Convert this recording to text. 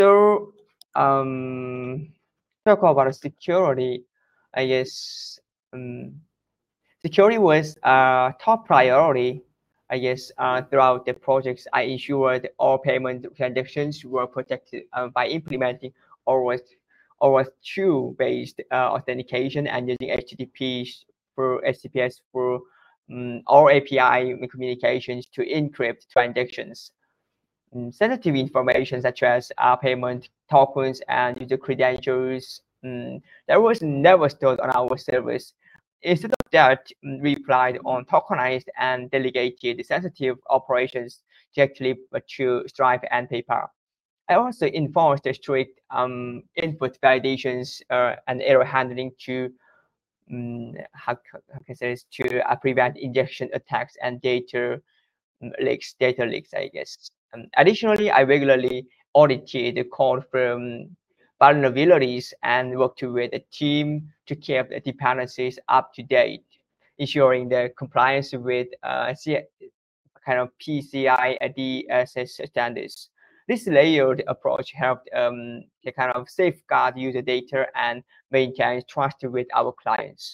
So, talk about security. I guess security was a top priority. I guess throughout the projects, I ensured all payment transactions were protected by implementing OAuth OAuth 2 based authentication and using HTTP through HTTPS through all API communications to encrypt transactions. Sensitive information such as payment tokens and user credentials that was never stored on our servers. Instead of that, we relied on tokenized and delegated sensitive operations directly to Stripe and PayPal. I also enforced strict input validations and error handling to how can I say this, to prevent injection attacks and data leaks, I guess. Additionally, I regularly audited the code from vulnerabilities and worked with a team to keep the dependencies up to date, ensuring the compliance with kind of PCI DSS standards. This layered approach helped to kind of safeguard user data and maintain trust with our clients.